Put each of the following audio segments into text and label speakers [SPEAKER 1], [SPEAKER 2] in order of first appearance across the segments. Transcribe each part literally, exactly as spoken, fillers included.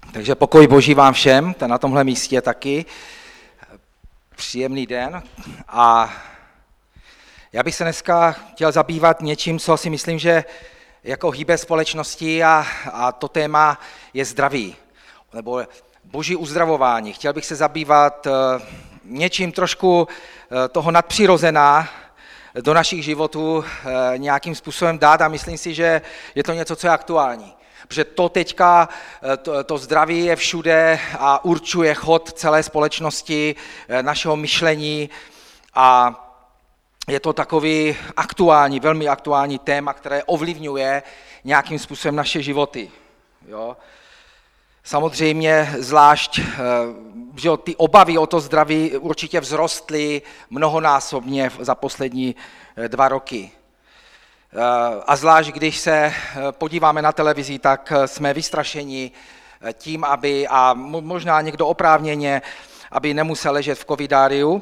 [SPEAKER 1] Takže pokoj Boží vám všem, na tomhle místě taky. Příjemný den. A já bych se dneska chtěl zabývat něčím, co si myslím, že jako hýbe společností a, a to téma je zdraví, nebo Boží uzdravování. Chtěl bych se zabývat něčím trošku toho nadpřirozená do našich životů nějakým způsobem dát a myslím si, že je to něco, co je aktuální. Protože to teďka, to, to zdraví je všude a určuje chod celé společnosti, našeho myšlení a je to takový aktuální, velmi aktuální téma, které ovlivňuje nějakým způsobem naše životy. Jo? Samozřejmě zvlášť, že ty obavy o to zdraví určitě vzrostly mnohonásobně za poslední dva roky. A zvlášť, když se podíváme na televizi, tak jsme vystrašeni tím, aby, a možná někdo oprávněně, aby nemusel ležet v covidáriu,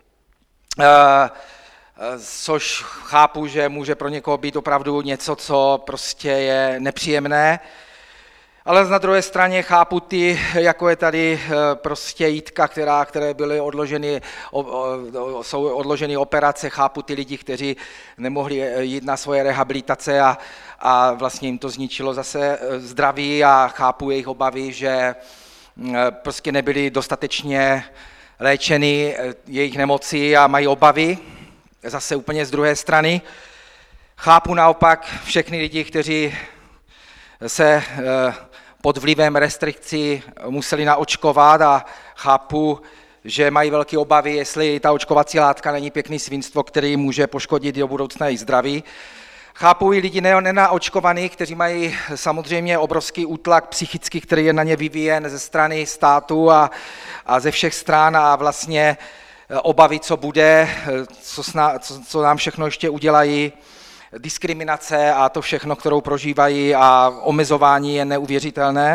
[SPEAKER 1] což chápu, že může pro někoho být opravdu něco, co prostě je nepříjemné, ale na druhé straně chápu ty, jako je tady prostě Jitka, která, které byly odloženy, jsou odloženy operace, chápu ty lidi, kteří nemohli jít na svoje rehabilitace a, a vlastně jim to zničilo zase zdraví a chápu jejich obavy, že prostě nebyli dostatečně léčeny jejich nemoci a mají obavy, zase úplně z druhé strany. Chápu naopak všechny lidi, kteří se pod vlivem restrikcí museli naočkovat a chápu, že mají velké obavy, jestli ta očkovací látka není pěkný svinstvo, který může poškodit do budoucna jejich zdraví. Chápu i lidi nenaočkovaní, kteří mají samozřejmě obrovský útlak psychický, který je na ně vyvíjen ze strany státu a, a ze všech stran a vlastně obavy, co bude, co, sna, co, co nám všechno ještě udělají, diskriminace a to všechno, kterou prožívají a omezování je neuvěřitelné.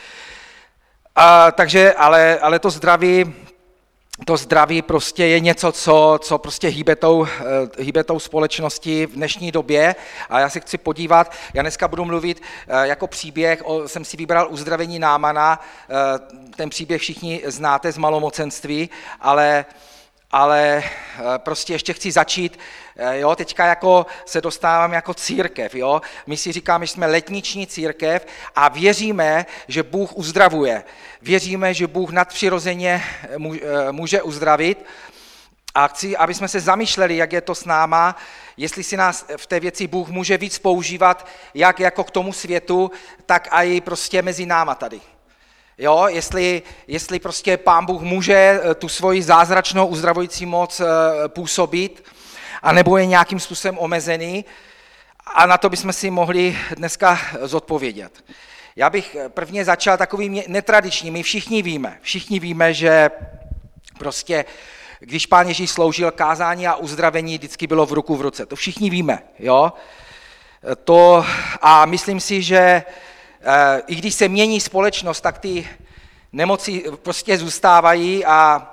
[SPEAKER 1] A, takže, ale, ale to zdraví, to zdraví prostě je něco, co, co prostě hýbe tou, hýbe tou společností v dnešní době a já se chci podívat, já dneska budu mluvit jako příběh, o, jsem si vybral uzdravení Námana, ten příběh všichni znáte z malomocenství, ale ale prostě ještě chci začít, jo, teďka jako se dostávám jako církev, jo, my si říkáme, že jsme letniční církev a věříme, že Bůh uzdravuje, věříme, že Bůh nadpřirozeně může uzdravit a chci, aby jsme se zamýšleli, jak je to s náma, jestli si nás v té věci Bůh může víc používat, jak jako k tomu světu, tak i prostě mezi náma tady. Jo, jestli, jestli prostě Pán Bůh může tu svoji zázračnou uzdravující moc působit, anebo je nějakým způsobem omezený, a na to bychom si mohli dneska zodpovědět. Já bych prvně začal takovým netradičním, my všichni víme, všichni víme, že prostě, když Pán Ježíš sloužil, kázání a uzdravení vždycky bylo v ruku v ruce, to všichni víme, jo. To, a myslím si, že i když se mění společnost, tak ty nemoci prostě zůstávají a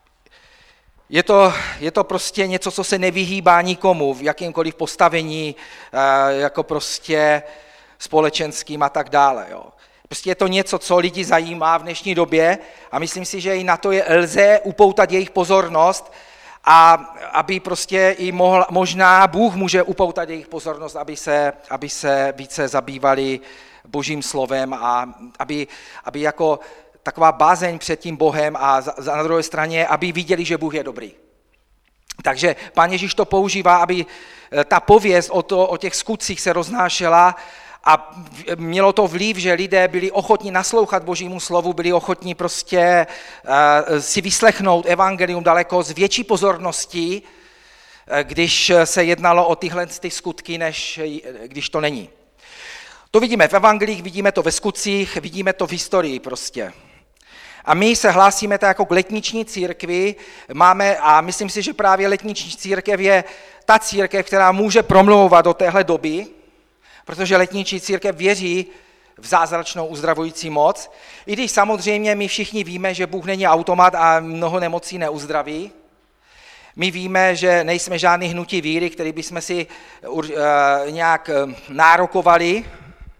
[SPEAKER 1] je to, je to prostě něco, co se nevyhýbá nikomu v jakýmkoliv postavení, jako prostě společenským a tak dále. Jo. Prostě je to něco, co lidi zajímá v dnešní době a myslím si, že i na to je, lze upoutat jejich pozornost a aby prostě i mohl, možná Bůh může upoutat jejich pozornost, aby se, aby se více zabývali Božím slovem a aby, aby jako taková bázeň před tím Bohem a za, za, na druhé straně, aby viděli, že Bůh je dobrý. Takže Pán Ježíš to používá, aby ta pověst o, to, o těch skutcích se roznášela a mělo to vliv, že lidé byli ochotní naslouchat Božímu slovu, byli ochotní prostě uh, si vyslechnout evangelium daleko s větší pozorností, když se jednalo o tyhle ty skutky, než když to není. To vidíme v evangelích, vidíme to ve skutcích, vidíme to v historii prostě. A my se hlásíme tak jako k letniční církvi, máme, a myslím si, že právě letniční církev je ta církev, která může promlouvat do téhle doby, protože letniční církev věří v zázračnou uzdravující moc, i když samozřejmě my všichni víme, že Bůh není automat a mnoho nemocí neuzdraví. My víme, že nejsme žádný hnutí víry, který bychom si uh, nějak uh, nárokovali,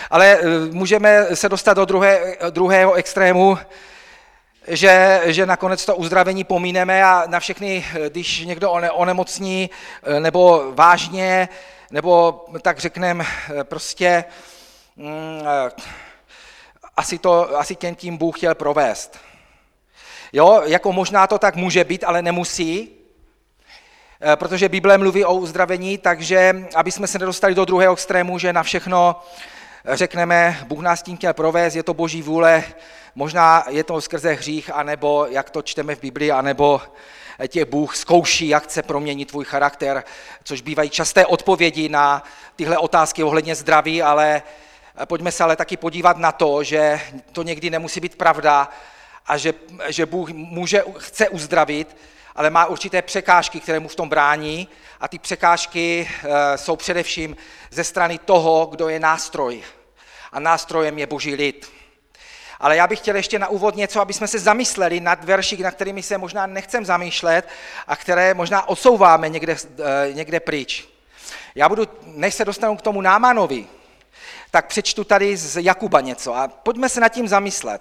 [SPEAKER 1] Ale můžeme se dostat do druhé, druhého extrému, že, že nakonec to uzdravení pomíneme a na všechny, když někdo onemocní nebo vážně, nebo tak řekneme prostě, mm, asi, to, asi těm tím Bůh chtěl provést. Jo, jako možná to tak může být, ale nemusí, protože Bible mluví o uzdravení, takže aby jsme se nedostali do druhého extrému, že na všechno řekneme, Bůh nás tím chtěl provést, je to Boží vůle, možná je to skrze hřích, anebo jak to čteme v Biblii, anebo tě Bůh zkouší, jak chce proměnit tvůj charakter, což bývají časté odpovědi na tyhle otázky ohledně zdraví, ale pojďme se ale taky podívat na to, že to někdy nemusí být pravda a že, že Bůh může, chce uzdravit, ale má určité překážky, které mu v tom brání a ty překážky e, jsou především ze strany toho, kdo je nástroj. A nástrojem je Boží lid. Ale já bych chtěl ještě na úvod něco, aby jsme se zamysleli nad verši, na kterými se možná nechcem zamýšlet a které možná odsouváme někde, e, někde pryč. Já budu, než se dostanu k tomu Námanovi, tak přečtu tady z Jakuba něco a pojďme se nad tím zamyslet.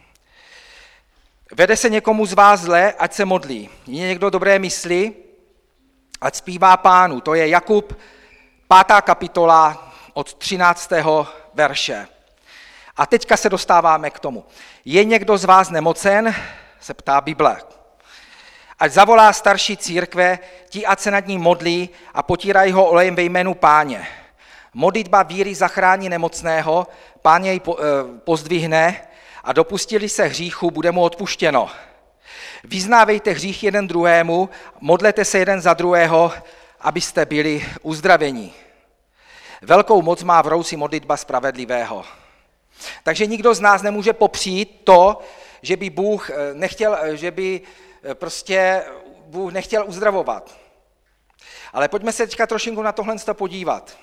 [SPEAKER 1] Vede se někomu z vás zle, ať se modlí. Je někdo dobré mysli, ať zpívá Pánu. To je Jakub, pátá kapitola od třináctého verše. A teďka se dostáváme k tomu. Je někdo z vás nemocen? Se ptá Bible. Ať zavolá starší církve, ti ať se nad ním modlí a potírají ho olejem ve jménu Páně. Modlitba víry zachrání nemocného, Pán jej pozdvihne a dopustili se hříchu, bude mu odpuštěno. Vyznávejte hřích jeden druhému, modlete se jeden za druhého, abyste byli uzdraveni. Velkou moc má v rouci modlitba spravedlivého. Takže nikdo z nás nemůže popřít to, že by Bůh nechtěl, že by prostě Bůh nechtěl uzdravovat. Ale pojďme se teďka trošinku na tohle podívat.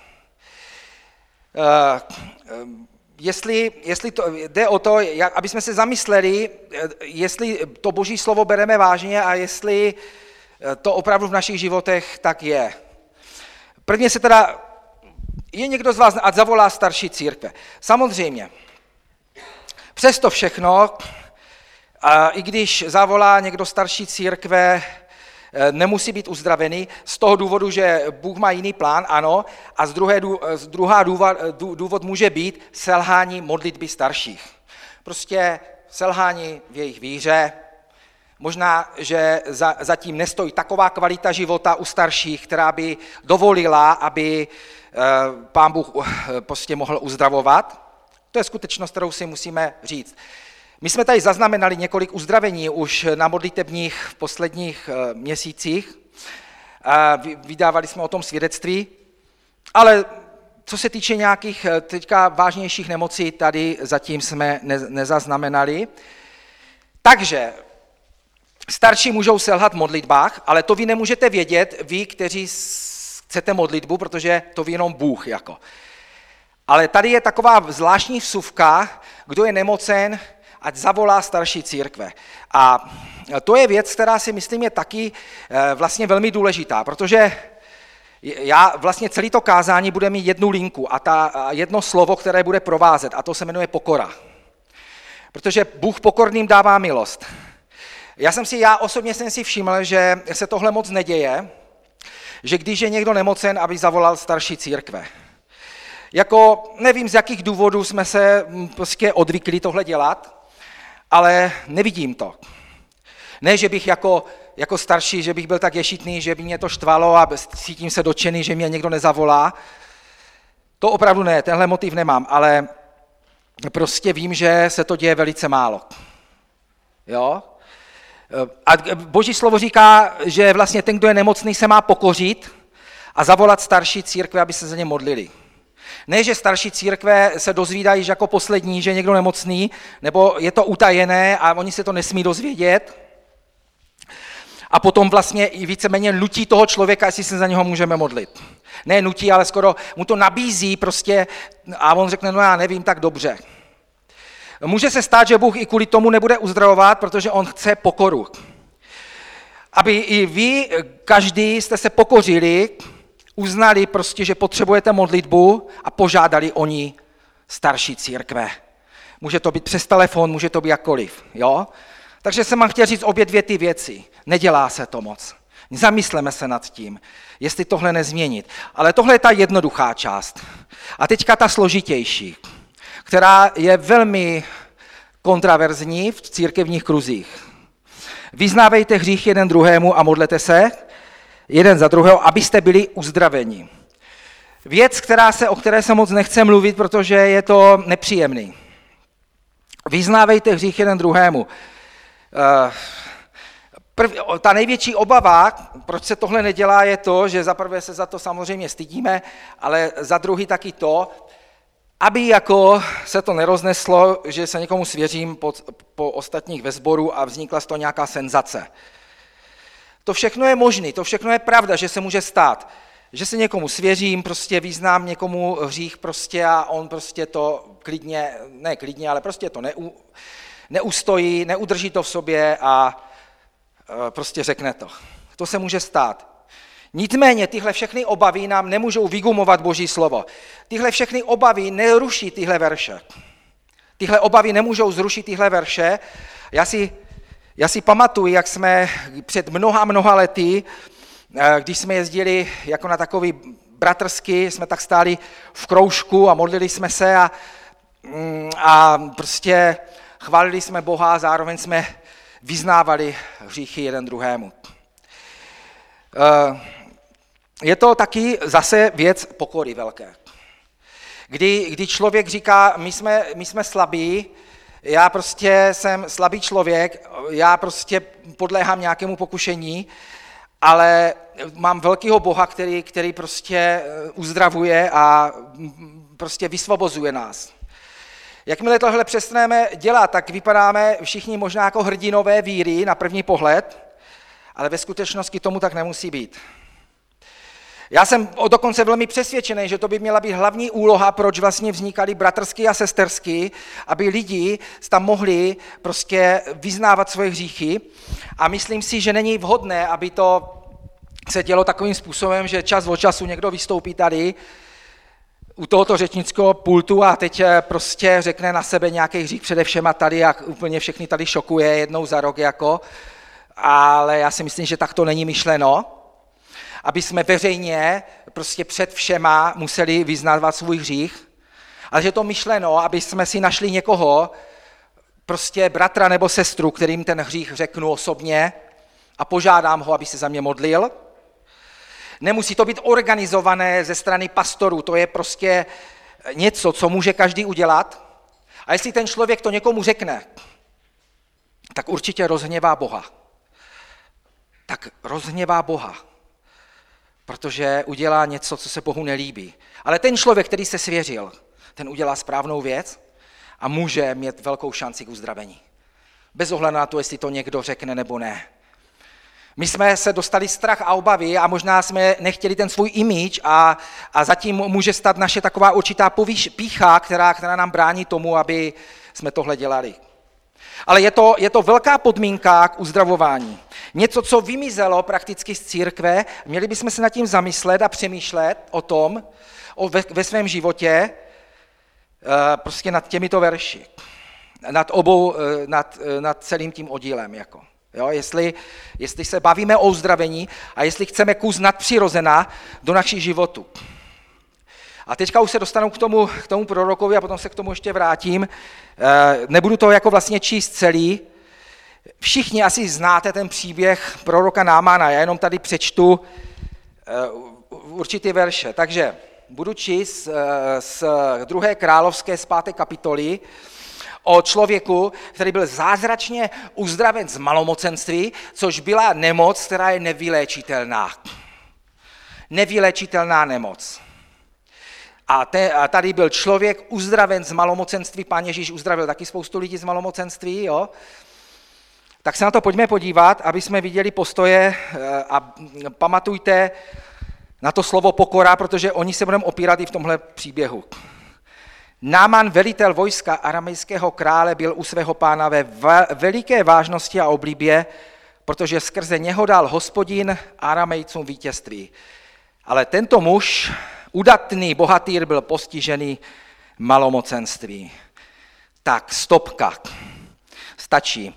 [SPEAKER 1] Jestli, jestli to jde o to, jak, aby jsme se zamysleli, jestli to Boží slovo bereme vážně a jestli to opravdu v našich životech tak je. Prvně se teda, je někdo z vás, ať zavolá starší církve. Samozřejmě, přesto všechno, a i když zavolá někdo starší církve, nemusí být uzdravený z toho důvodu, že Bůh má jiný plán, ano, a z druhé, z druhá důvod, důvod může být selhání modlitby starších. Prostě selhání v jejich víře, možná, že za, zatím nestojí taková kvalita života u starších, která by dovolila, aby eh, Pán Bůh eh, prostě mohl uzdravovat. To je skutečnost, kterou si musíme říct. My jsme tady zaznamenali několik uzdravení už na modlitebních v posledních měsících. Vydávali jsme o tom svědectví, ale co se týče nějakých teďka vážnějších nemocí, tady zatím jsme nezaznamenali. Takže starší můžou selhat v modlitbách, ale to vy nemůžete vědět, vy, kteří chcete modlitbu, protože to ví jenom Bůh. Jako. Ale tady je taková zvláštní vsuvka, kdo je nemocen, ať zavolá starší církve. A to je věc, která si myslím je taky vlastně velmi důležitá, protože já vlastně celý to kázání bude mít jednu linku a ta jedno slovo, které bude provázet, a to se jmenuje pokora. Protože Bůh pokorným dává milost. Já jsem si, já osobně jsem si všiml, že se tohle moc neděje, že když je někdo nemocen, aby zavolal starší církve. Jako nevím, z jakých důvodů jsme se prostě odvykli tohle dělat, ale nevidím to. Ne, že bych jako, jako starší, že bych byl tak ješitný, že by mě to štvalo a cítím se dotčený, že mě někdo nezavolá. To opravdu ne, tenhle motiv nemám, ale prostě vím, že se to děje velice málo. Jo? A Boží slovo říká, že vlastně ten, kdo je nemocný, se má pokořit a zavolat starší církve, aby se za ně modlili. Ne, že starší církve se dozvídají jako poslední, že je někdo nemocný, nebo je to utajené a oni se to nesmí dozvědět. A potom vlastně i víceméně nutí toho člověka, jestli se za něho můžeme modlit. Ne nutí, ale skoro mu to nabízí prostě a on řekne, no já nevím, tak dobře. Může se stát, že Bůh i kvůli tomu nebude uzdravovat, protože on chce pokoru. Aby i vy, každý, jste se pokořili, uznali prostě, že potřebujete modlitbu a požádali o ní starší církve. Může to být přes telefon, může to být jakkoliv. Jo? Takže jsem vám chtěl říct obě dvě ty věci. Nedělá se to moc. Zamysleme se nad tím, jestli tohle nezměnit. Ale tohle je ta jednoduchá část. A teďka ta složitější, která je velmi kontraverzní v církevních kruzích. Vyznávejte hřích jeden druhému a modlete se jeden za druhého, abyste byli uzdraveni. Věc, která se, o které se moc nechce mluvit, protože je to nepříjemný. Vyznávejte hřích jeden druhému. Prv, ta největší obava, proč se tohle nedělá, je to, že za prvé se za to samozřejmě stydíme, ale za druhý taky to, aby jako se to nerozneslo, že se někomu svěřím po, po ostatních ve sboru a vznikla z toho nějaká senzace. To všechno je možné, to všechno je pravda, že se může stát. Že se někomu svěřím, prostě vyznám někomu hřích prostě a on prostě to klidně, ne klidně, ale prostě to neu, neustojí, neudrží to v sobě a e, prostě řekne to. To se může stát. Nicméně tyhle všechny obavy nám nemůžou vygumovat Boží slovo. Tyhle všechny obavy neruší tyhle verše. Tyhle obavy nemůžou zrušit tyhle verše. Já si, já si pamatuju, jak jsme před mnoha, mnoha lety, když jsme jezdili jako na takový bratrský, jsme tak stáli v kroužku a modlili jsme se a, a prostě chválili jsme Boha a zároveň jsme vyznávali hříchy jeden druhému. Je to taky zase věc pokory velké. Kdy, kdy člověk říká, my jsme, my jsme slabí, já prostě jsem slabý člověk, já prostě podléhám nějakému pokušení, ale mám velkého Boha, který, který prostě uzdravuje a prostě vysvobozuje nás. Jakmile tohle přestaneme dělat, tak vypadáme všichni možná jako hrdinové víry na první pohled, ale ve skutečnosti tomu tak nemusí být. Já jsem dokonce velmi přesvědčený, že to by měla být hlavní úloha, proč vlastně vznikaly bratrský a sesterský, aby lidi tam mohli prostě vyznávat svoje hříchy. A myslím si, že není vhodné, aby to se dělo takovým způsobem, že čas od času někdo vystoupí tady u tohoto řečnického pultu a teď prostě řekne na sebe nějaký hřích přede všema tady a úplně všechny tady šokuje jednou za rok jako. Ale já si myslím, že tak to není myšleno, aby jsme veřejně prostě před všema museli vyznávat svůj hřích, ale že to myšleno, aby jsme si našli někoho, prostě bratra nebo sestru, kterým ten hřích řeknu osobně a požádám ho, aby se za mě modlil. Nemusí to být organizované ze strany pastorů, to je prostě něco, co může každý udělat. A jestli ten člověk to někomu řekne, tak určitě rozhněvá Boha. Tak rozhněvá Boha, protože udělá něco, co se Bohu nelíbí. Ale ten člověk, který se svěřil, ten udělá správnou věc a může mít velkou šanci k uzdravení. Bez ohledu na to, jestli to někdo řekne nebo ne. My jsme se dostali strach a obavy a možná jsme nechtěli ten svůj image a, a zatím může stát naše taková určitá povíš, pýcha, která, která nám brání tomu, aby jsme tohle dělali. Ale je to, je to velká podmínka k uzdravování. Něco, co vymizelo prakticky z církve, měli bychom se nad tím zamyslet a přemýšlet o tom, o, ve, ve svém životě, prostě nad těmito verši, nad obou, nad, nad celým tím oddílem. Jako. Jo, jestli, jestli se bavíme o uzdravení a jestli chceme kus nadpřirozena do našich životů. A teďka už se dostanu k tomu, k tomu prorokovi a potom se k tomu ještě vrátím. Nebudu to jako vlastně číst celý. Všichni asi znáte ten příběh proroka Námana, já jenom tady přečtu určitý verše. Takže budu číst z druhé královské z páté kapitoly o člověku, který byl zázračně uzdraven z malomocenství, což byla nemoc, která je nevyléčitelná. Nevyléčitelná nemoc. A, te, a tady byl člověk uzdraven z malomocenství, Pán Ježíš uzdravil taky spoustu lidí z malomocenství, jo? Tak se na to pojďme podívat, aby jsme viděli postoje a pamatujte na to slovo pokora, protože oni se budeme opírat i v tomhle příběhu. Náman, velitel vojska aramejského krále, byl u svého pána ve veliké vážnosti a oblíbě, protože skrze něho dal Hospodin Aramejcům vítězství. Ale tento muž, udatný bohatýr, byl postižený malomocenství. Tak, stopka. Stačí.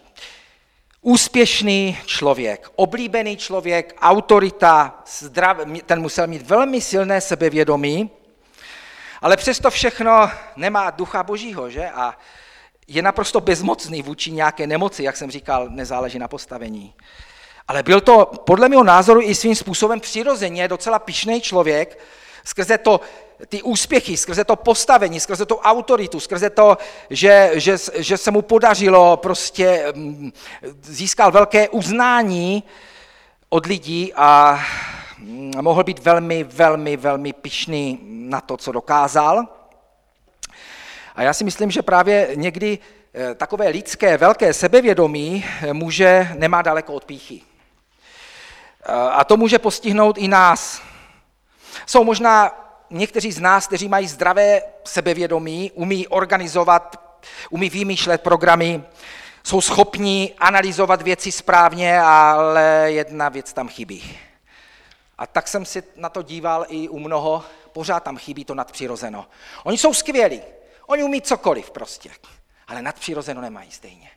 [SPEAKER 1] Úspěšný člověk, oblíbený člověk, autorita, zdrav, ten musel mít velmi silné sebevědomí, ale přesto všechno nemá ducha Božího, že? A je naprosto bezmocný vůči nějaké nemoci, jak jsem říkal, nezáleží na postavení. Ale byl to podle mého názoru i svým způsobem přirozeně docela pyšný člověk, skrze to, ty úspěchy, skrze to postavení, skrze tu autoritu, skrze to, že, že, že se mu podařilo, prostě získal velké uznání od lidí a mohl být velmi, velmi, velmi pyšný na to, co dokázal. A já si myslím, že právě někdy takové lidské velké sebevědomí může, nemá daleko od pýchy. A to může postihnout i nás. Jsou možná někteří z nás, kteří mají zdravé sebevědomí, umí organizovat, umí vymýšlet programy, jsou schopní analyzovat věci správně, ale jedna věc tam chybí. A tak jsem si na to díval i u mnoho, pořád tam chybí to nadpřirozeno. Oni jsou skvělí, oni umí cokoliv prostě, ale nadpřirozeno nemají stejně.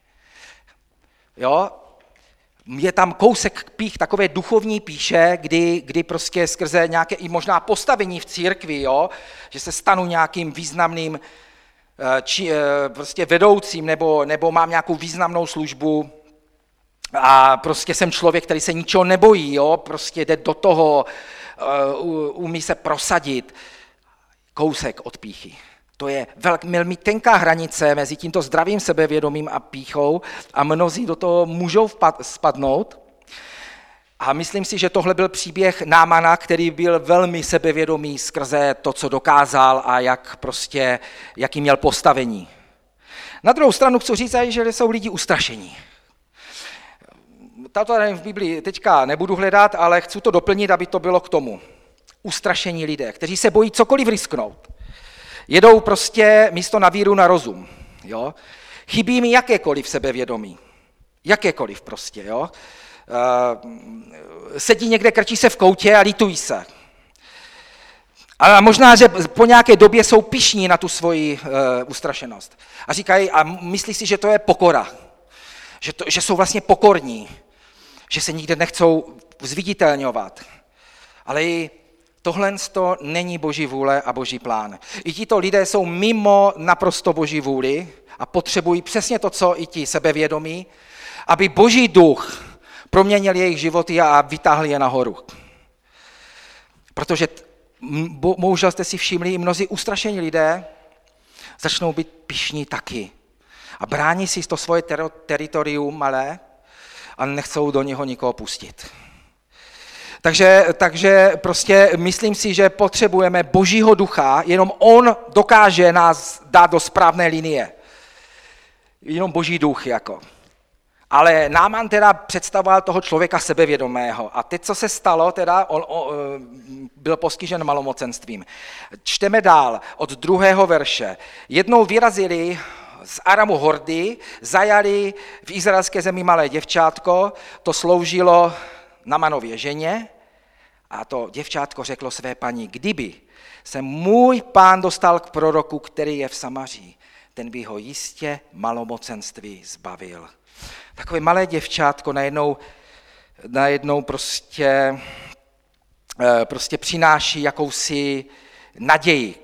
[SPEAKER 1] Jo? Je tam kousek pích, takové duchovní píše, kdy, kdy prostě skrze nějaké i možná postavení v církvi, jo, že se stanu nějakým významným či, prostě vedoucím nebo, nebo mám nějakou významnou službu a prostě jsem člověk, který se ničeho nebojí, jo, prostě jde do toho, umí se prosadit. Kousek od pýchy. To je velmi tenká hranice mezi tímto zdravým sebevědomím a pýchou a mnozí do toho můžou spadnout. A myslím si, že tohle byl příběh Námana, který byl velmi sebevědomý skrze to, co dokázal a jak prostě, jaký měl postavení. Na druhou stranu chci říct, že jsou lidi ustrašení. Tato tady v Biblii teďka nebudu hledat, ale chci to doplnit, aby to bylo k tomu. Ustrašení lidé, kteří se bojí cokoliv risknout. Jedou prostě místo na víru na rozum. Jo? Chybí mi jakékoliv sebevědomí. Jakékoliv prostě. Jo? E, sedí někde, krčí se v koutě a lítují se. A možná, že po nějaké době jsou pyšní na tu svoji e, ustrašenost. A říkají, a myslí si, že to je pokora. Že, to, že jsou vlastně pokorní. Že se nikde nechcou zviditelňovat. Ale i tohle to není Boží vůle a Boží plán. I tito lidé jsou mimo naprosto Boží vůli a potřebují přesně to, co i ti sebevědomí, aby Boží duch proměnil jejich životy a vytáhl je nahoru. Protože bohužel jste si všimli, i mnozí ustrašení lidé začnou být pyšní taky. A brání si to svoje ter- teritorium malé a nechcou do něho nikoho pustit. Takže, takže prostě myslím si, že potřebujeme Božího ducha, jenom on dokáže nás dát do správné linie. Jenom Boží duch jako. Ale Náman teda představoval toho člověka sebevědomého. A teď, co se stalo, teda on, on byl postižen malomocenstvím. Čteme dál od druhého verše. Jednou vyrazili z Aramu hordy, zajali v izraelské zemi malé děvčátko, to sloužilo Námanově ženě a to děvčátko řeklo své paní, kdyby se můj pán dostal k proroku, který je v Samaří, ten by ho jistě malomocenství zbavil. Takové malé děvčátko najednou, najednou prostě, prostě přináší jakousi naději.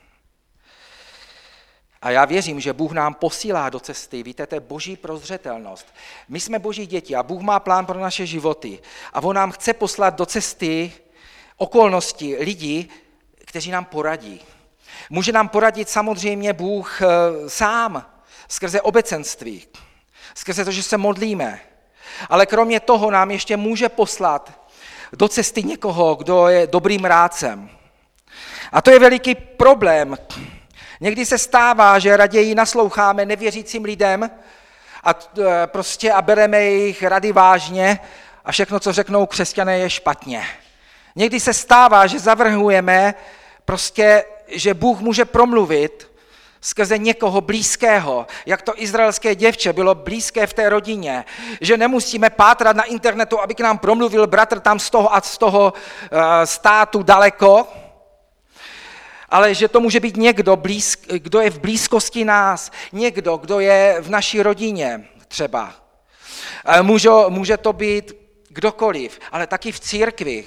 [SPEAKER 1] A já věřím, že Bůh nám posílá do cesty, víte, to je Boží prozřetelnost. My jsme Boží děti a Bůh má plán pro naše životy. A on nám chce poslat do cesty okolnosti lidí, kteří nám poradí. Může nám poradit samozřejmě Bůh sám, skrze obecenství, skrze to, že se modlíme. Ale kromě toho nám ještě může poslat do cesty někoho, kdo je dobrým rádcem. A to je veliký problém. Někdy se stává, že raději nasloucháme nevěřícím lidem a, prostě, a bereme jejich rady vážně a všechno, co řeknou křesťané, je špatně. Někdy se stává, že zavrhujeme, prostě, že Bůh může promluvit skrze někoho blízkého, jak to izraelské děvče bylo blízké v té rodině, že nemusíme pátrat na internetu, aby k nám promluvil bratr tam z toho a z toho uh, státu daleko, ale že to může být někdo, blízk, kdo je v blízkosti nás, někdo, kdo je v naší rodině třeba. Může, může to být kdokoliv, ale taky v církvi.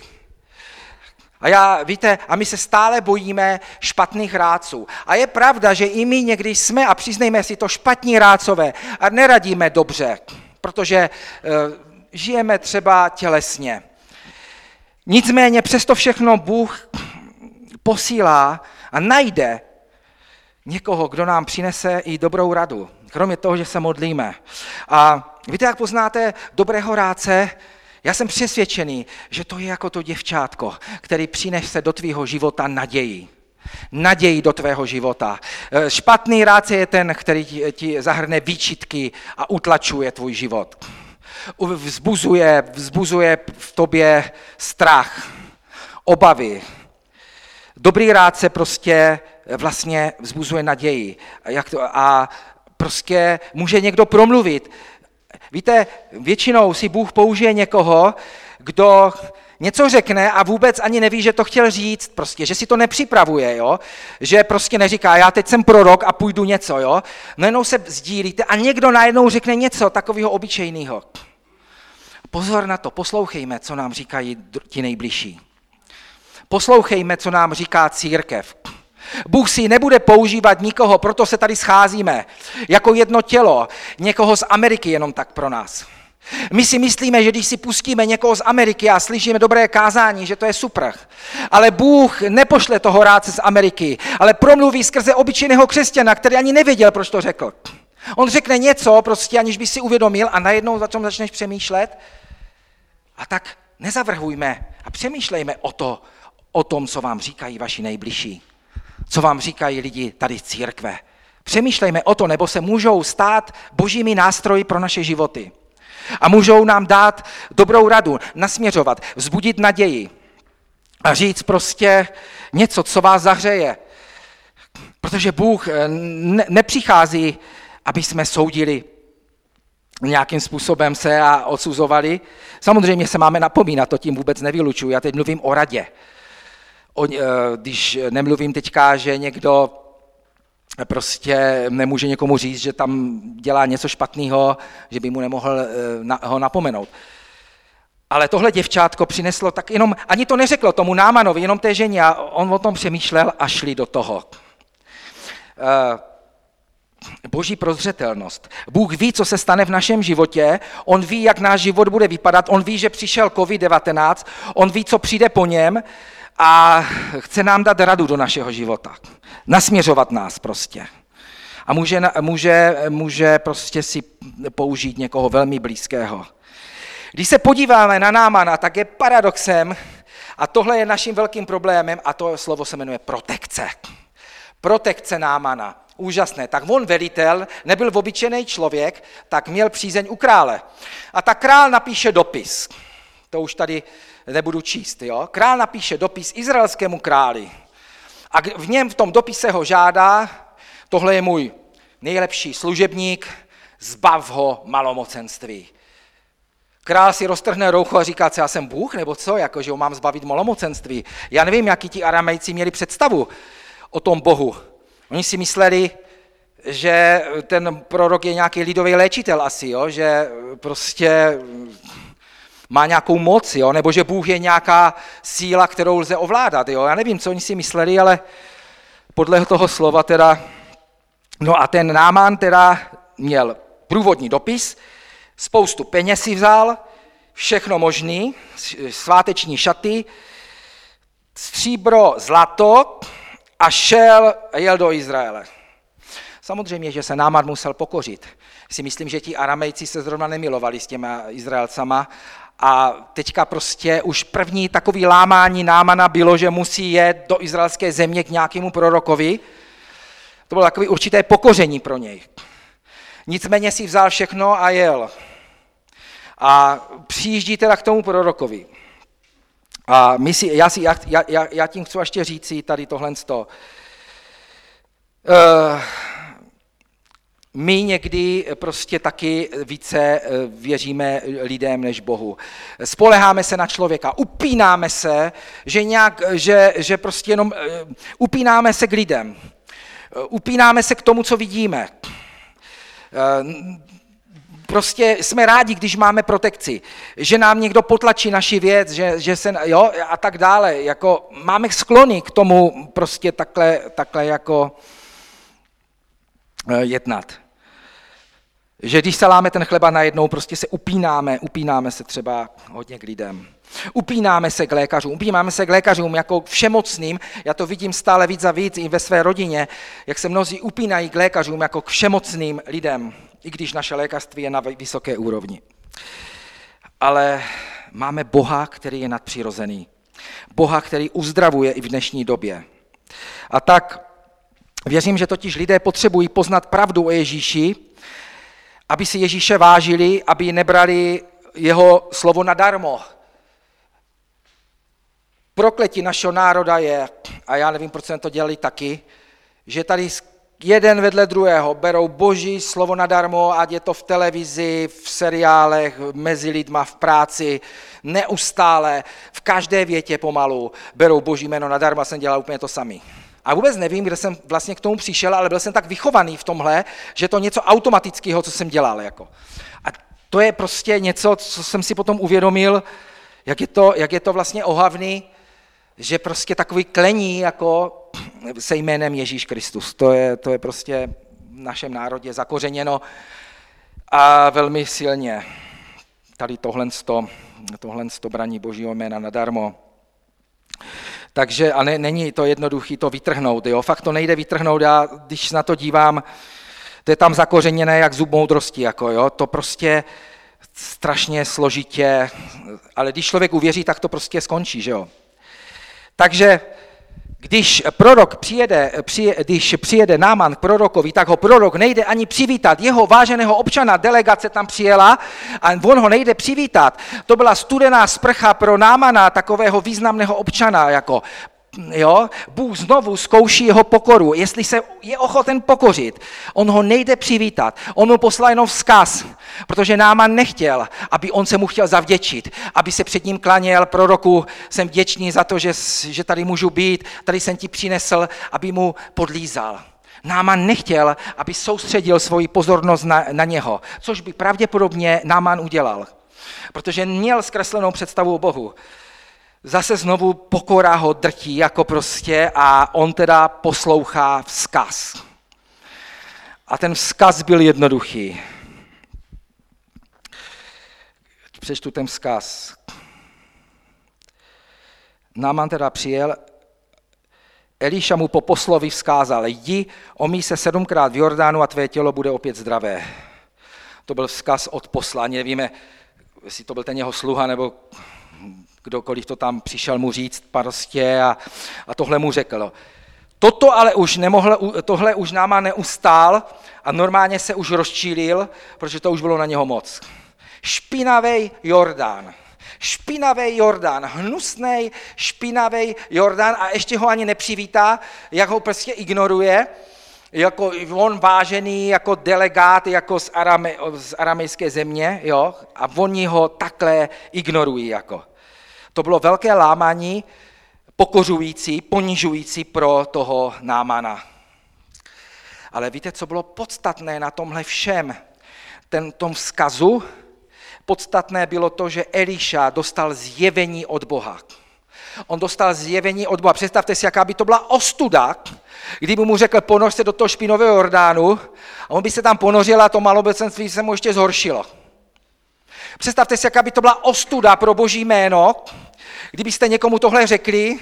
[SPEAKER 1] A já, víte, a my se stále bojíme špatných rádců. A je pravda, že i my někdy jsme, a přiznejme si to, špatní rádcové a neradíme dobře, protože e, žijeme třeba tělesně. Nicméně přesto všechno Bůh posílá a najde někoho, kdo nám přinese i dobrou radu, kromě toho, že se modlíme. A víte, jak poznáte dobrého rádce? Já jsem přesvědčený, že to je jako to děvčátko, který přinese do tvýho života naději. Naději do tvého života. Špatný rádce je ten, který ti, ti zahrne výčitky a utlačuje tvůj život. Vzbuzuje, vzbuzuje v tobě strach, obavy. Dobrý rádce prostě vlastně vzbuzuje naději. Jak to, a prostě může někdo promluvit. Víte, většinou si Bůh použije někoho, kdo něco řekne a vůbec ani neví, že to chtěl říct, prostě, že si to nepřipravuje, jo? Že prostě neříká, já teď jsem prorok a půjdu něco, jo? Najednou se sdílíte a někdo najednou řekne něco takového obyčejného. Pozor na to, poslouchejme, co nám říkají ti nejbližší. Poslouchejme, co nám říká církev. Bůh si nebude používat nikoho, proto se tady scházíme, jako jedno tělo, někoho z Ameriky jenom tak pro nás. My si myslíme, že když si pustíme někoho z Ameriky a slyšíme dobré kázání, že to je super. Ale Bůh nepošle toho rádce z Ameriky, ale promluví skrze obyčejného křesťana, který ani nevěděl, proč to řekl. On řekne něco, prostě aniž by si uvědomil a najednou za tom začneš přemýšlet. A tak nezavrhujme a přemýšlejme o, to, o tom, co vám říkají vaši nejbližší. Co vám říkají lidi tady z církve. Přemýšlejme o to, nebo se můžou stát božími nástroji pro naše životy. A můžou nám dát dobrou radu, nasměřovat, vzbudit naději a říct prostě něco, co vás zahřeje. Protože Bůh ne- nepřichází, aby jsme soudili nějakým způsobem se a odsuzovali. Samozřejmě se máme napomínat, to tím vůbec nevylučuji. Já teď mluvím o radě. O, když nemluvím teďka, že někdo prostě nemůže někomu říct, že tam dělá něco špatného, že by mu nemohl ho napomenout. Ale tohle děvčátko přineslo, tak jenom, ani to neřeklo tomu Námanovi, jenom té ženě, a on o tom přemýšlel a šli do toho. Boží prozřetelnost. Bůh ví, co se stane v našem životě, on ví, jak náš život bude vypadat, on ví, že přišel covid devatenáct, on ví, co přijde po něm, a chce nám dát radu do našeho života. Nasměřovat nás prostě. A může, může, může prostě si použít někoho velmi blízkého. Když se podíváme na Námana, tak je paradoxem, a tohle je naším velkým problémem, a to slovo se jmenuje protekce. Protekce Námana. Úžasné. Tak on velitel, nebyl obyčejný člověk, tak měl přízeň u krále. A tak král napíše dopis. To už tady nebudu číst, jo? Král napíše dopis izraelskému králi a v něm v tom dopise ho žádá, tohle je můj nejlepší služebník, zbav ho malomocenství. Král si roztrhne rouchu a říká, co já jsem Bůh, nebo co, jako, že ho mám zbavit malomocenství. Já nevím, jaký ti Aramejci měli představu o tom Bohu. Oni si mysleli, že ten prorok je nějaký lidový léčitel asi, jo? Že prostě má nějakou moc, jo? Nebo že Bůh je nějaká síla, kterou lze ovládat. Jo? Já nevím, co oni si mysleli, ale podle toho slova teda... No a ten Náman teda měl průvodní dopis, spoustu peněz si vzal, všechno možný, sváteční šaty, stříbro, zlato a šel a jel do Izraele. Samozřejmě, že se Náman musel pokořit. Si myslím, že ti Aramejci se zrovna nemilovali s těma Izraelcama a teďka prostě už první takový lámání Námana bylo, že musí jet do izraelské země k nějakému prorokovi. To bylo takové určité pokoření pro něj. Nicméně si vzal všechno a jel. A přijíždí teda k tomu prorokovi. A my si, já, si, já, já, já tím chci ještě říci tady tohle. Uh, my někdy prostě taky více věříme lidem než Bohu. Spoléháme se na člověka, upínáme se, že, nějak, že, že prostě jenom upínáme se k lidem. Upínáme se k tomu, co vidíme. Prostě jsme rádi, když máme protekci, že nám někdo potlačí naši věc, že, že se, jo, a tak dále. Jako máme sklony k tomu prostě takhle, takhle jako jednat. Že když saláme ten chleba najednou, prostě se upínáme, upínáme se třeba hodně k lidem. Upínáme se k lékařům, upínáme se k lékařům jako všemocným, já to vidím stále víc a víc i ve své rodině, jak se mnozí upínají k lékařům jako k všemocným lidem, i když naše lékařství je na vysoké úrovni. Ale máme Boha, který je nadpřirozený. Boha, který uzdravuje i v dnešní době. A tak věřím, že totiž lidé potřebují poznat pravdu o Ježíši, aby si Ježíše vážili, aby nebrali jeho slovo nadarmo. Prokletí našeho národa je, a já nevím, proč jsme to dělali taky, že tady jeden vedle druhého berou Boží slovo nadarmo, ať je to v televizi, v seriálech, mezi lidma, v práci, neustále, v každé větě pomalu berou Boží jméno nadarmo a jsem dělal úplně to samý. A vůbec nevím, kde jsem vlastně k tomu přišel, ale byl jsem tak vychovaný v tomhle, že to něco automatického, co jsem dělal. Jako. A to je prostě něco, co jsem si potom uvědomil, jak je to, jak je to vlastně ohavný, že prostě takový klení jako se jménem Ježíš Kristus. To je, to je prostě v našem národě zakořeněno a velmi silně. Tady tohle tohle braní Božího jména nadarmo. Takže a ne, není to jednoduché to vytrhnout, jo? Fakt to nejde vytrhnout, já když se na to dívám, to je tam zakořeněné jak zub moudrosti, jako, jo? To prostě strašně složitě, ale když člověk uvěří, tak to prostě skončí, že jo. Takže když prorok přijede, přijede, když přijede Náman k prorokovi, tak ho prorok nejde ani přivítat. Jeho váženého občana, delegace tam přijela a on ho nejde přivítat. To byla studená sprcha pro Námana, takového významného občana. Jako, jo? Bůh znovu zkouší jeho pokoru. Jestli se je ochoten pokořit, on ho nejde přivítat. On mu poslal jenom vzkaz, protože Náman nechtěl, aby on se mu chtěl zavděčit, aby se před ním klaněl. Proroku, jsem vděčný za to, že, že tady můžu být, tady jsem ti přinesl, aby mu podlízal. Náman nechtěl, aby soustředil svoji pozornost na, na něho, což by pravděpodobně Náman udělal, protože měl zkreslenou představu o Bohu. Zase znovu pokora ho drtí jako prostě a on teda poslouchá vzkaz. A ten vzkaz byl jednoduchý. Přečtu ten vzkaz. Náman teda přijel, Eliša mu po poslovi vzkázal, jdi, omyj se sedmkrát v Jordánu a tvé tělo bude opět zdravé. To byl vzkaz od posla, nevíme, jestli to byl ten jeho sluha, nebo kdokoliv to tam přišel mu říct prostě a, a tohle mu řekl. Toto ale už nemohl, tohle už Náman neustál a normálně se už rozčílil, protože to už bylo na něho moc. Špinavý Jordán. Špinavý Jordán, hnusnej, špinavý Jordán a ještě ho ani nepřivítá, jak ho prostě ignoruje, jako on vážený jako delegát jako z, arame, z aramejské země, jo, a oni ho takhle ignorují. Jako. To bylo velké lámání, pokořující, ponižující pro toho Námana. Ale víte, co bylo podstatné na tomhle všem, ten, tom vzkazu? Podstatné bylo to, že Eliša dostal zjevení od Boha. On dostal zjevení od Boha. Představte si, jaká by to byla ostuda, kdyby mu řekl, ponoř se do toho špinového Jordánu, a on by se tam ponořil a to malobecenství se mu ještě zhoršilo. Představte si, jaká by to byla ostuda pro Boží jméno, kdybyste někomu tohle řekli.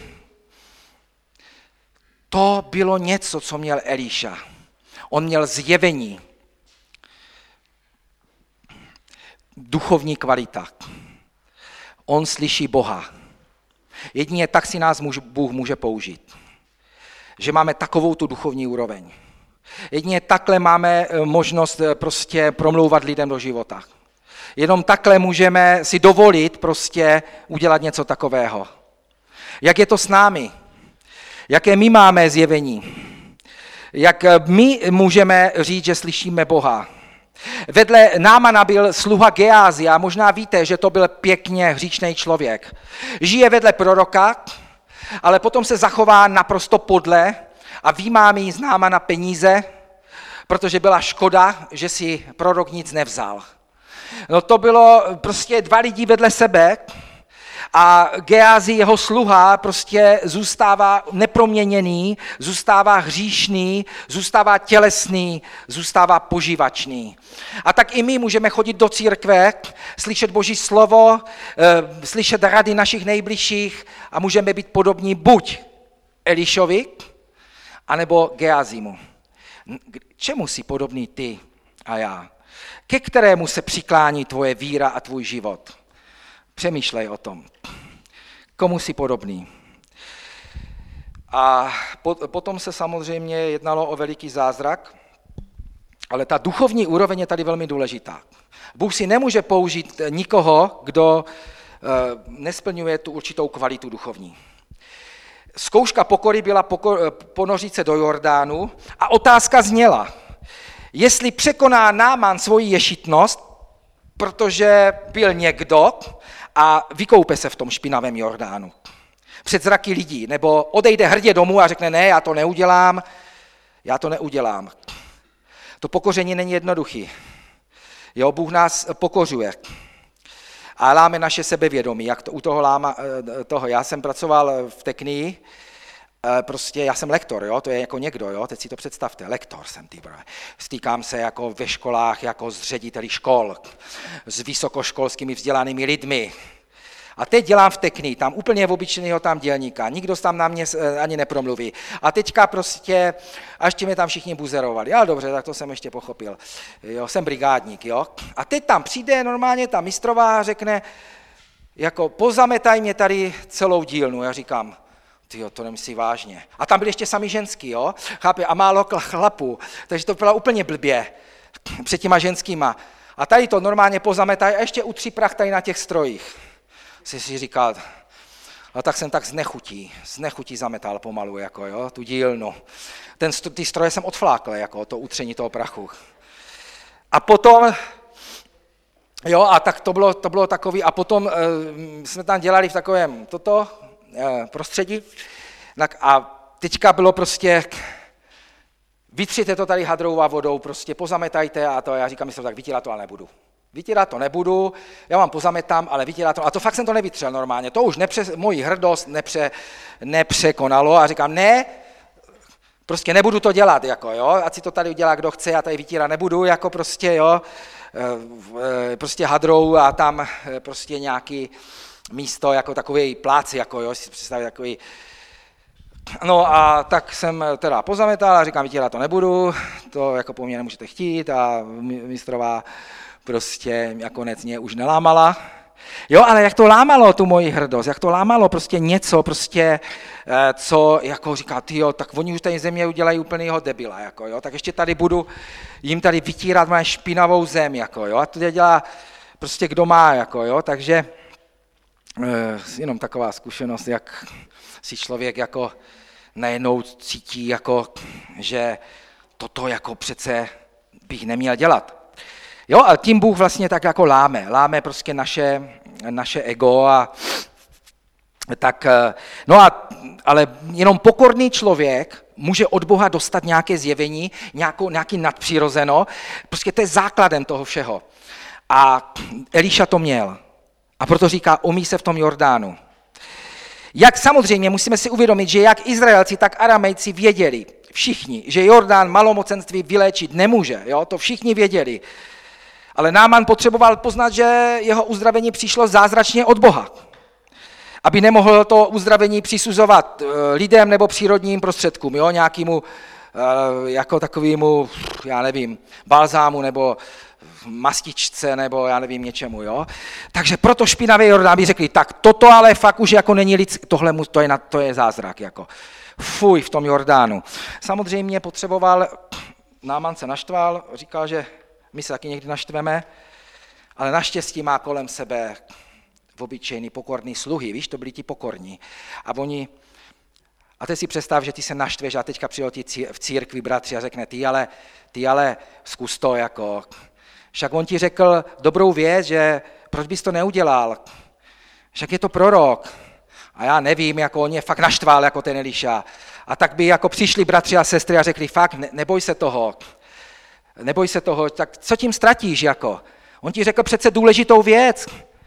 [SPEAKER 1] To bylo něco, co měl Eliša. On měl zjevení. Duchovní kvalita. On slyší Boha. Jedině tak si nás Bůh může použít. Že máme takovou tu duchovní úroveň. Jedině takhle máme možnost prostě promlouvat lidem do života. Jenom takhle můžeme si dovolit prostě udělat něco takového. Jak je to s námi? Jaké my máme zjevení? Jak my můžeme říct, že slyšíme Boha? Vedle Námana byl sluha Geázi a možná víte, že to byl pěkně hříšný člověk. Žije vedle proroka, ale potom se zachová naprosto podle a vymámí z Námana peníze, protože byla škoda, že si prorok nic nevzal. No to bylo prostě dva lidi vedle sebe a Geázi, jeho sluha, prostě zůstává neproměněný, zůstává hříšný, zůstává tělesný, zůstává poživačný. A tak i my můžeme chodit do církve, slyšet Boží slovo, slyšet rady našich nejbližších a můžeme být podobní buď Elišovi, anebo Geázimu. Čemu jsi podobný ty a já? Ke kterému se přiklání tvoje víra a tvůj život? Přemýšlej o tom. Komu jsi podobný? A potom se samozřejmě jednalo o veliký zázrak, ale ta duchovní úroveň je tady velmi důležitá. Bůh si nemůže použít nikoho, kdo nesplňuje tu určitou kvalitu duchovní. Zkouška pokory byla pokor, ponořit se do Jordánu a otázka zněla, jestli překoná Náman svoji ješitnost, protože byl někdo a vykoupe se v tom špinavém Jordánu před zraky lidí, nebo odejde hrdě domů a řekne, ne, já to neudělám, já to neudělám. To pokoření není jednoduchý. Jo, Bůh nás pokořuje. A láme naše sebevědomí, jak to u toho láma, toho. Já jsem pracoval v Teknii, prostě já jsem lektor, jo, to je jako někdo, jo, teď si to představte, lektor jsem, ty brové. Stýkám se jako ve školách, jako s řediteli škol, s vysokoškolskými vzdělanými lidmi. A teď dělám v Teknii, tam úplně obyčejného tam dělníka, nikdo tam na mě ani nepromluví. A teďka prostě, a ještě mě tam všichni buzerovali, ale dobře, tak to jsem ještě pochopil. Jo, jsem brigádník, jo. A teď tam přijde normálně ta mistrová a řekne, jako pozametaj mě tady celou dílnu. Já říkám, tyjo, to nemyslí vážně. A tam byli ještě sami ženský, jo, chápe, a málo chlapů, takže to bylo úplně blbě před těma ženskýma. A tady to normálně pozametaj a ještě utří prach tady na těch strojích. Si si říkal, a tak jsem tak z nechutí, z nechutí zametal pomalu, jako jo, tu dílnu. Ten, ty stroje jsem odflákl, jako to utření toho prachu. A potom, jo, a tak to bylo, to bylo takový, a potom uh, jsme tam dělali v takovém toto uh, prostředí, tak, a teďka bylo prostě, vytřite to tady hadrou a vodou, prostě pozametajte a to, já říkám, myslím, tak vytírat to ale nebudu. Vytírat to nebudu, já vám pozametám, ale vytírat to, a to fakt jsem to nevytřel normálně, to už nepře, moji hrdost nepře, nepřekonalo a říkám, ne, prostě nebudu to dělat, jako jo, ať si to tady udělá, kdo chce, já tady vytírat nebudu, jako prostě, jo, prostě hadrou a tam prostě nějaký místo, jako takový plác, jako jo, si představit takový. No a tak jsem teda pozametal a říkám, vytírat to nebudu, to jako po mně nemůžete chtít a mistrová prostě nakonec mě už nelámala. Jo, ale jak to lámalo tu moji hrdost, jak to lámalo prostě něco, prostě, co jako říká, tyjo, tak oni už tady země udělají úplnýho debila, jako jo, tak ještě tady budu jim tady vytírat moje špinavou zem, jako jo, a to dělá prostě kdo má, jako jo, takže jenom taková zkušenost, jak si člověk jako najednou cítí, jako, že toto jako přece bych neměl dělat. Jo, a tím Bůh vlastně tak jako láme, láme prostě naše, naše ego a tak, no a, ale jenom pokorný člověk může od Boha dostat nějaké zjevení, nějakou, nějaký nadpřirozeno, prostě to je základem toho všeho. A Eliša to měl. A proto říká, umí se v tom Jordánu. Jak samozřejmě musíme si uvědomit, že jak Izraelci, tak Aramejci věděli, všichni, že Jordán malomocenství vyléčit nemůže, jo, to všichni věděli. Ale Náman potřeboval poznat, že jeho uzdravení přišlo zázračně od Boha. Aby nemohl to uzdravení přisuzovat lidem nebo přírodním prostředkům, jo, nějakému jako takovému, já nevím, balzámu nebo mastičce nebo já nevím něčemu, jo. Takže proto špinavý Jordán by řekli, tak toto ale fakt už jako není lidský, tohle mu, to je, to je zázrak, jako. Fuj, v tom Jordánu. Samozřejmě potřeboval, Náman se naštval, říkal, že my se taky někdy naštveme, ale naštěstí má kolem sebe obyčejný pokorný sluhy, víš, to byli ti pokorní. A oni, A teď si představ, že ty se naštveš a teďka přijde ti v církvi bratři a řekne, ty ale, ty ale zkus to jako. Však on ti řekl dobrou věc, že proč bys to neudělal? Však je to prorok. A já nevím, jako on je fakt naštval jako ten Eliša. A tak by jako přišli bratři a sestry a řekli, fakt ne, neboj se toho. Neboj se toho, tak co tím ztratíš jako? On ti řekl přece důležitou věc.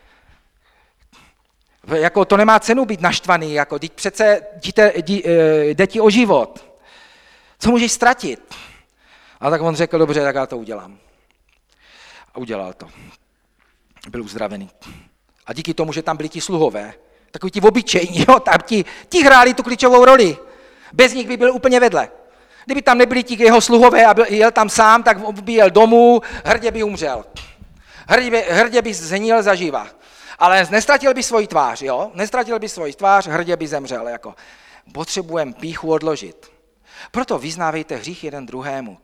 [SPEAKER 1] Jako to nemá cenu být naštvaný, jako teď přece jde, jde ti o život. Co můžeš ztratit? A tak on řekl, dobře, tak já to udělám. A udělal to. Byl uzdravený. A díky tomu, že tam byli ti sluhové, takový ti obyčejní, jo, tam ti, ti hráli tu klíčovou roli. Bez nich by byl úplně vedle. Kdyby tam nebyli ti jeho sluhové a byl, jel tam sám, tak by jel domů, hrdě by umřel. Hrdě by, hrdě by zhnil zaživa. Ale nestratil by svoji tvář, jo? Nestratil by svoji tvář, hrdě by zemřel. Jako. Potřebujeme pýchu odložit. Proto vyznávejte hřích jeden druhému.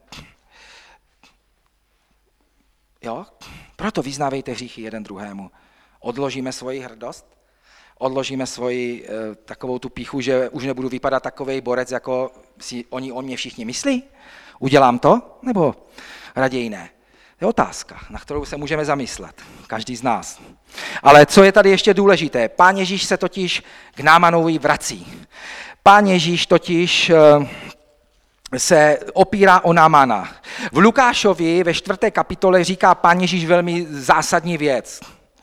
[SPEAKER 1] Jo? Proto vyznávejte hříchy jeden druhému. Odložíme svoji hrdost, odložíme svoji e, takovou tu pýchu, že už nebudu vypadat takovej borec, jako si oni o mě všichni myslí. Udělám to? Nebo raději ne? To je otázka, na kterou se můžeme zamyslet, každý z nás. Ale co je tady ještě důležité? Pán Ježíš se totiž k Námanovi vrací. Pán Ježíš totiž se opírá o Námana. V Lukášovi ve čtvrté kapitole říká Pán Ježíš velmi zásadní věc.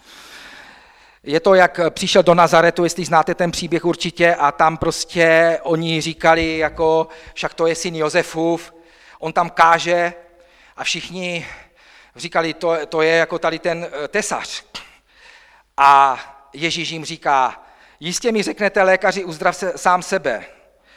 [SPEAKER 1] Je to, jak přišel do Nazaretu, jestli znáte ten příběh určitě, a tam prostě oni říkali, jako, však to je syn Josefův, on tam káže a všichni říkali, to, to je jako tady ten tesař. A Ježíš jim říká, jistě mi řeknete, lékaři, uzdrav se, sám sebe.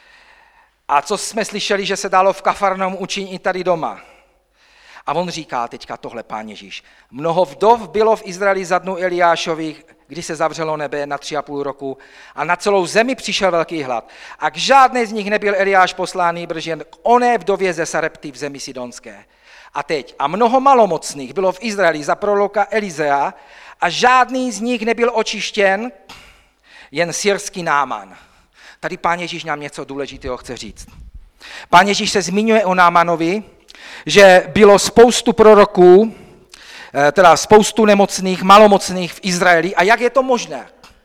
[SPEAKER 1] A co jsme slyšeli, že se dalo v Kafarnaum, učiň i tady doma. A on říká teďka tohle, Pán Ježíš. Mnoho vdov bylo v Izraeli za dnu Eliášových, kdy se zavřelo nebe na tři a půl roku a na celou zemi přišel velký hlad. A k žádné z nich nebyl Eliáš posláný, brž jen k oné vdově ze Sarepty v zemi Sidonské. A teď, a mnoho malomocných bylo v Izraeli za proroka Elizea a žádný z nich nebyl očištěn, jen syrský Náman. Tady Pán Ježíš nám něco důležitého chce říct. Pán Ježíš se zmiňuje o Námanovi, že bylo spoustu proroků, teda spoustu nemocných, malomocných v Izraeli. A jak je to možné?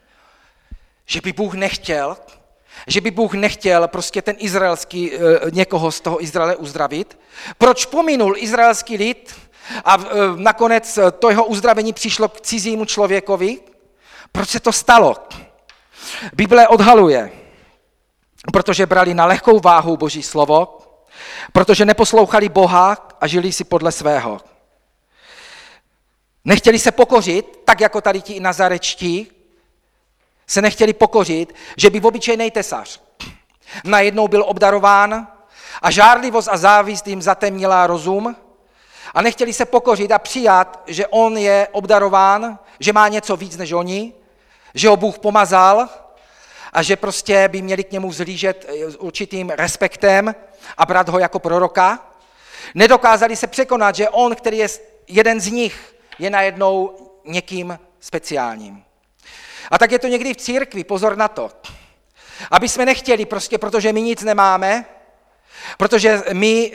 [SPEAKER 1] Že by Bůh nechtěl, že by Bůh nechtěl prostě ten izraelský, někoho z toho Izraele uzdravit? Proč pominul izraelský lid a nakonec to jeho uzdravení přišlo k cizímu člověkovi? Proč se to stalo? Bible odhaluje, protože brali na lehkou váhu Boží slovo, protože neposlouchali Boha a žili si podle svého. Nechtěli se pokořit, tak jako tady ti nazarečtí, se nechtěli pokořit, že by obyčejný tesař najednou byl obdarován a žárlivost a závist jim zatemnila rozum a nechtěli se pokořit a přijat, že on je obdarován, že má něco víc než oni, že ho Bůh pomazal a že prostě by měli k němu vzhlížet s určitým respektem a brát ho jako proroka. Nedokázali se překonat, že on, který je jeden z nich, je najednou někým speciálním. A tak je to někdy v církvi, pozor na to. Aby jsme nechtěli prostě, protože my nic nemáme, protože my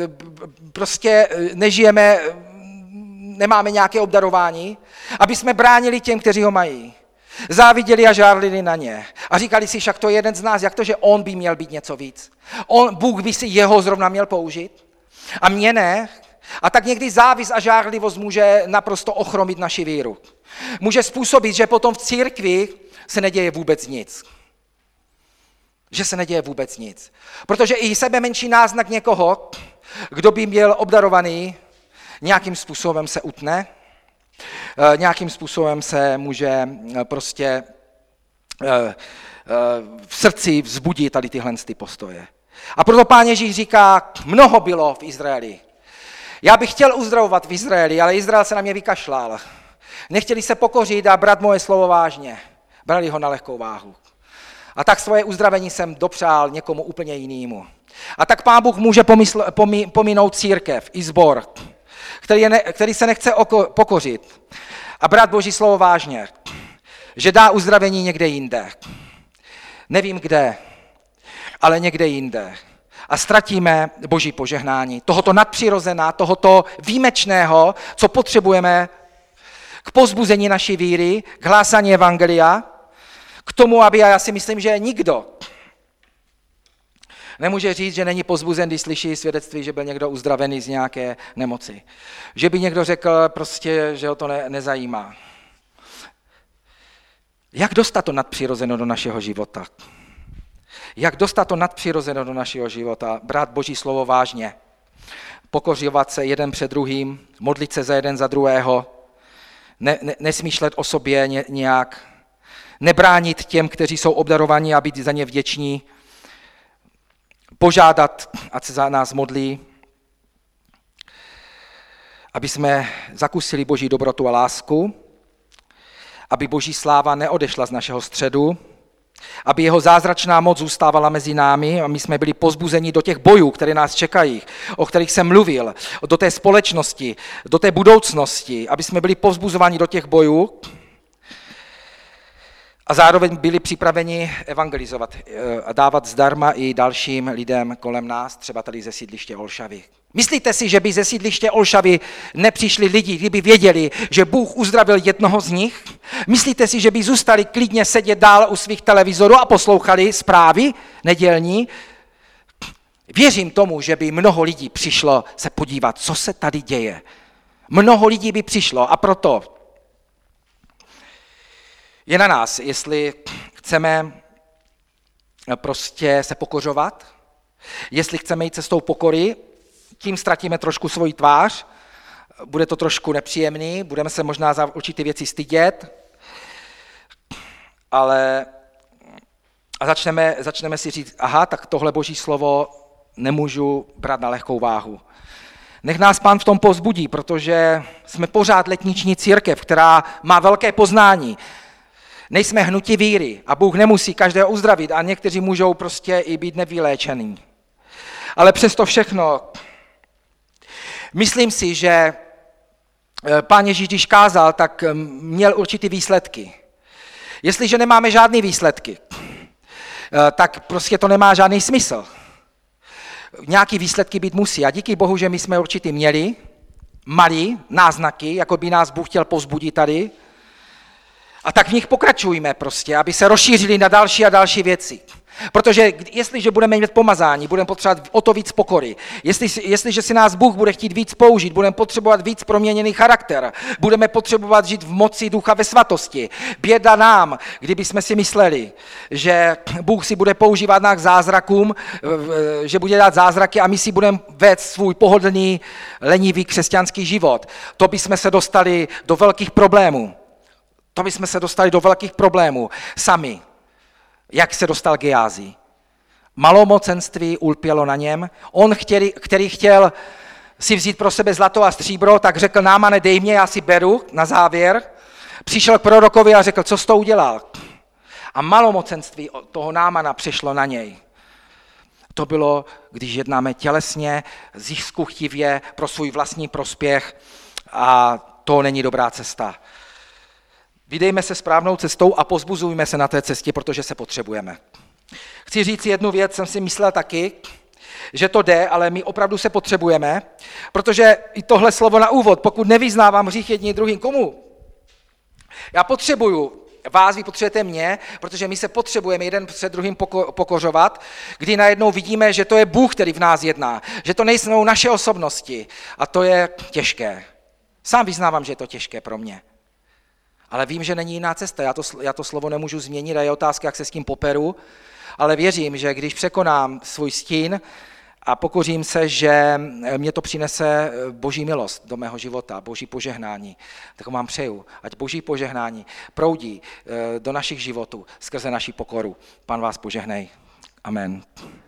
[SPEAKER 1] prostě nežijeme, nemáme nějaké obdarování, aby jsme bránili těm, kteří ho mají. Záviděli a žárlili na ně. A říkali si, však to je jeden z nás, jak to, že on by měl být něco víc. On, Bůh by si jeho zrovna měl použít a mě ne. A tak někdy závis a žárlivost může naprosto ochromit naši víru. Může způsobit, že potom v církvi se neděje vůbec nic. Že se neděje vůbec nic. Protože i sebe menší náznak někoho, kdo by byl obdarovaný, nějakým způsobem se utne, nějakým způsobem se může prostě v srdci vzbudit tady tyhle ty postoje. A proto Pán Ježíš říká, mnoho bylo v Izraeli. Já bych chtěl uzdravovat v Izraeli, ale Izrael se na mě vykašlal. Nechtěli se pokořit a brát moje slovo vážně. Brali ho na lehkou váhu. A tak svoje uzdravení jsem dopřál někomu úplně jinému. A tak Pán Bůh může pomysl, pomí, pominout církev i sbor, který, je ne, který se nechce oko, pokořit a brát Boží slovo vážně. Že dá uzdravení někde jinde. Nevím kde, ale někde jinde. A ztratíme Boží požehnání, tohoto nadpřirozená, tohoto výjimečného, co potřebujeme k povzbuzení naší víry, k hlásání evangelia, k tomu, aby, a já si myslím, že nikdo nemůže říct, že není povzbuzen, když slyší svědectví, že byl někdo uzdravený z nějaké nemoci. Že by někdo řekl prostě, že ho to ne, nezajímá. Jak dostat to nadpřirozeno do našeho života? Jak dostat to nadpřirozeno do našeho života? Brát Boží slovo vážně. Pokořovat se jeden před druhým, modlit se za jeden za druhého, ne, ne, nesmýšlet o sobě ně, nějak, nebránit těm, kteří jsou obdarovaní a být za ně vděční, požádat, ať se za nás modlí, aby jsme zakusili Boží dobrotu a lásku, aby Boží sláva neodešla z našeho středu, aby jeho zázračná moc zůstávala mezi námi a my jsme byli pozbuzeni do těch bojů, které nás čekají, o kterých jsem mluvil, do té společnosti, do té budoucnosti, aby jsme byli povzbuzováni do těch bojů a zároveň byli připraveni evangelizovat a dávat zdarma i dalším lidem kolem nás, třeba tady ze sídliště Olšavy. Myslíte si, že by ze sídliště Olšavy nepřišli lidi, kdyby věděli, že Bůh uzdravil jednoho z nich? Myslíte si, že by zůstali klidně sedět dál u svých televizorů a poslouchali zprávy nedělní? Věřím tomu, že by mnoho lidí přišlo se podívat, co se tady děje. Mnoho lidí by přišlo a proto je na nás, jestli chceme prostě se pokořovat, jestli chceme jít cestou pokory, tím ztratíme trošku svoji tvář, bude to trošku nepříjemný, budeme se možná za určité věci stydět, ale a začneme, začneme si říct, aha, tak tohle Boží slovo nemůžu brát na lehkou váhu. Nech nás Pán v tom povzbudí, protože jsme pořád letniční církev, která má velké poznání. Nejsme hnutí víry a Bůh nemusí každého uzdravit a někteří můžou prostě i být nevyléčený. Ale přesto všechno, myslím si, že Pán Ježíš, když kázal, tak měl určitý výsledky. Jestliže nemáme žádné výsledky, tak prostě to nemá žádný smysl. Nějaký výsledky být musí a díky Bohu, že my jsme určitý měli, malý náznaky, jako by nás Bůh chtěl povzbudit tady, a tak v nich pokračujme prostě, aby se rozšířili na další a další věci. Protože jestliže budeme mít pomazání, budeme potřebovat o to víc pokory. Jestli, jestliže si nás Bůh bude chtít víc použít, budeme potřebovat víc proměněný charakter. Budeme potřebovat žít v moci ducha ve svatosti. Běda nám, kdyby jsme si mysleli, že Bůh si bude používat nás k zázrakům, že bude dát zázraky a my si budeme vést svůj pohodlný, lenivý křesťanský život. To bychom se dostali do velkých problémů. To bychom se dostali do velkých problémů sami. Jak se dostal Gehazi? Malomocenství ulpělo na něm. On, který, který chtěl si vzít pro sebe zlato a stříbro, tak řekl, Námane, dej mě, já si beru na závěr. Přišel k prorokovi a řekl, co jsi to udělal? A malomocenství toho Námana přešlo na něj. To bylo, když jednáme tělesně, ziskuchtivě pro svůj vlastní prospěch a to není dobrá cesta. Vydejme se správnou cestou a pozbuzujme se na té cestě, protože se potřebujeme. Chci říct jednu věc, jsem si myslel taky, že to jde, ale my opravdu se potřebujeme, protože i tohle slovo na úvod, pokud nevyznávám hřích jedním druhým, komu? Já potřebuju vás, vy potřebujete mě, protože my se potřebujeme jeden před druhým poko- pokořovat, kdy najednou vidíme, že to je Bůh, který v nás jedná, že to nejsou naše osobnosti a to je těžké. Sám vyznávám, že je to těžké pro mě. Ale vím, že není jiná cesta, já to, já to slovo nemůžu změnit a je otázka, jak se s tím poperu, ale věřím, že když překonám svůj stín a pokořím se, že mě to přinese Boží milost do mého života, Boží požehnání, tak vám přeju, ať Boží požehnání proudí do našich životů skrze naši pokoru. Pán vás požehnej. Amen.